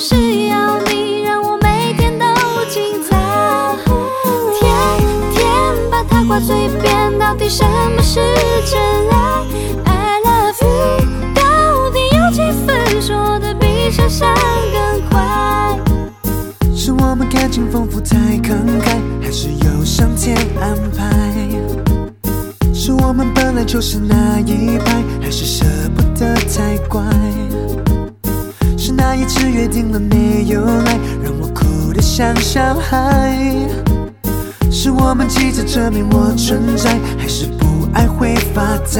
就是要你让我每天都精彩。天天把它挂嘴边，到底什么是真爱 ？I love you， 到底有几分说的比想象更快？ 是我们感情丰富太慷慨，还是有上天安排？是我们本来就是那一派，还是舍不得太乖？是那一次约定了没有来，让我哭得像小孩？是我们急着证明我存在，还是不爱会发呆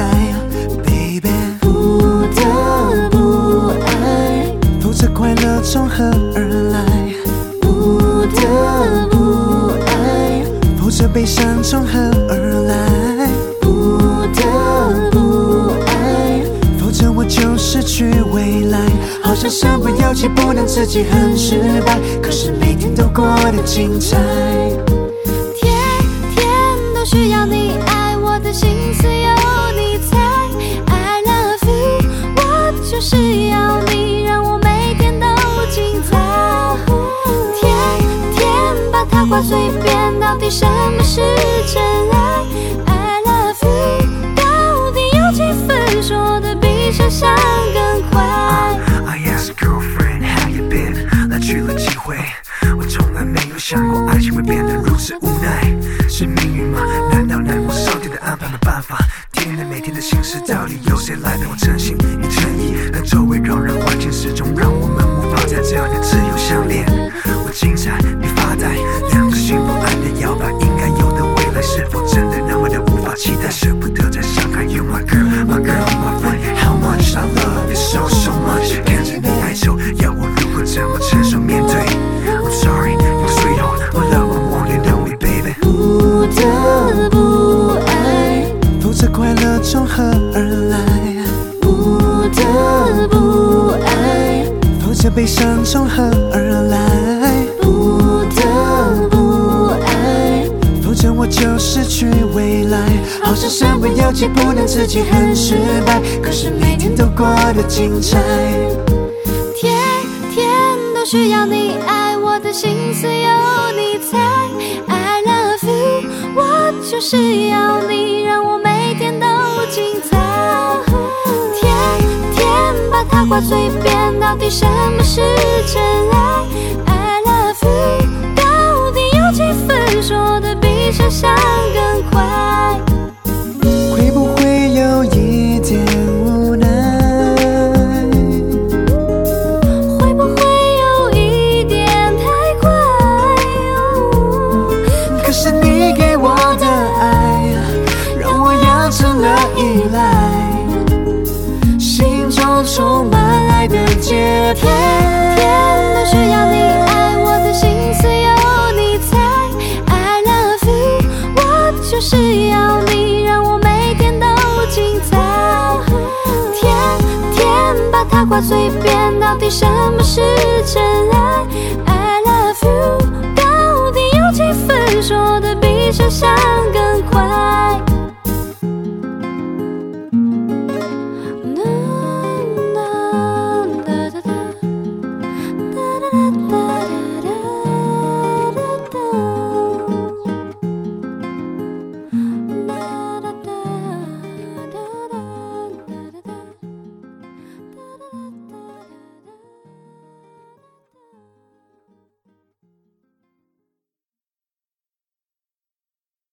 ？Baby， 不得不爱， 否则快乐从何而来？ 不得不爱， 否则悲伤从何而来？ 不得不爱， 否则我就失去未来。好像身不由己，不能自己很失败，可是每天都过得精彩。 天天都需要你爱，我的心思有你猜。I love you， 我就是要你让我每天都精彩。天天把它挂嘴边，到底什么是真爱 ？I love you， 到底有几分说的比想象更快 ？I asked girlfriend how you been， 来去了几回，我从来没有想过爱情会变得如此无奈。是命运吗？难道难过上天的安排没办法？天天每天的心事，到底有谁来陪我真心与诚意？但周围扰人环境始终让我们无法在这样的自由相恋。我精彩，你发呆，两个心不安的摇摆，应该有的未来是否真的那么的无法期待？舍不得再伤害 You my girl, my girl, my friend, how much I love you so so much。看着你哀愁，要我如何怎么承受面对 ？I'm sorry, you sweetheart, my love, I want you know me, baby。 不得不爱， 否则快乐从何而来？ 不得不爱， 否则悲伤从何而来？ 不得不爱， 否则我就失去未来。好像身不由己，不能自己很失败，可是每天都过得精彩。 天天都需要你爱，我的心思有你猜。I love you， 我就是要你让我每天都精彩。天天把它挂嘴边，到底什么是真爱 ？I love you， 到底有几分说的比想象更快？ 会不会有一点无奈？ 会不会有一点太快？ 可是你给我的爱，让我养成了依赖，心中充满爱的节拍。 天天都需要你爱，我的心思有你猜。I love you， 我就是要你让我每天都精彩。天天把它挂嘴边，到底什么是真爱 ？I love you， 到底有几分说的比想象更